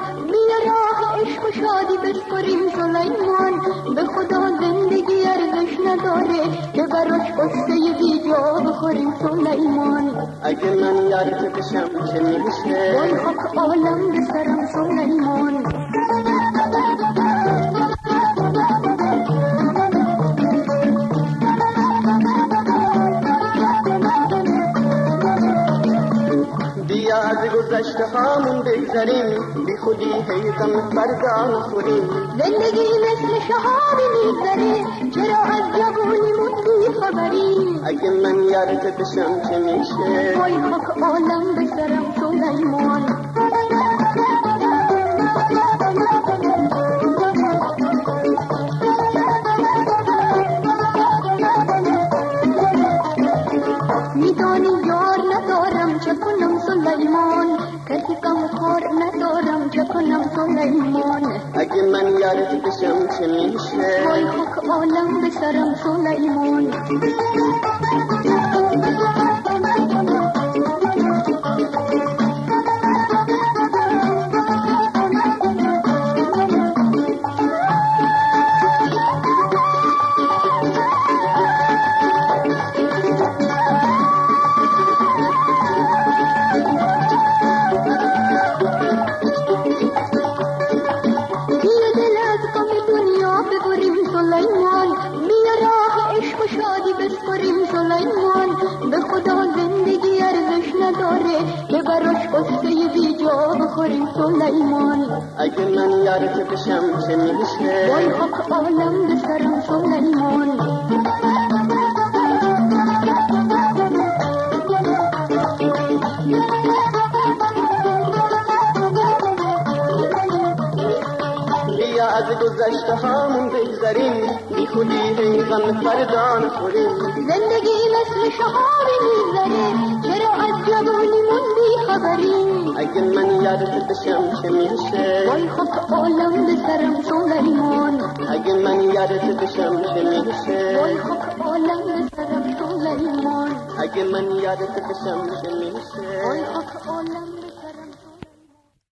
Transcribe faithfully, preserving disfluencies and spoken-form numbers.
بیا راه عشق و شادی بسپریم سلیمان. به خدا زندگی ارزش نداره که براش قصه بی جا بخوریم سلیمان. اگه من یارت بشم چه میشه؟ وای خاک عالم به سرم سلیمان. بیا از گذشته هامون بگذریم، بی خودی هی غم فردا نخوریم. زندگی مثل شهابی میگذره، چرا از جوونیمون بی خبریم؟ اگه من یارت بشم چه میشه؟ وای خاک عالم به سرم سلیمان. میدانی یار ندارم چه کنم سلیمان، کسی کم کار ندارم چه کنم سلیمان. اگه من یارت بشم چه میشه؟ وای خاک عالم به سرم سلیمان. سلیمان. به خدا زندگی ارزش نداره که براش قصه بی جا بخوریم سلیمان. اگه من یارت بشم چه میشه؟ وای خاک عالم به سرم سلیمان. بیا از گذشته هامون بگذریم، بی خودی هی غم فردا نخوریم. زندگی مثل شهابی میگذره، چرا از جوونیمون بی خبریم؟ اگه من یارت بشم چه میشه؟ وای خاک عالم به سرم سلیمان. اگه من یارت بشم چه میشه؟ وای خاک عالم به سرم سلیمان. اگه من یارت بشم چه میشه؟ وای خاک عالم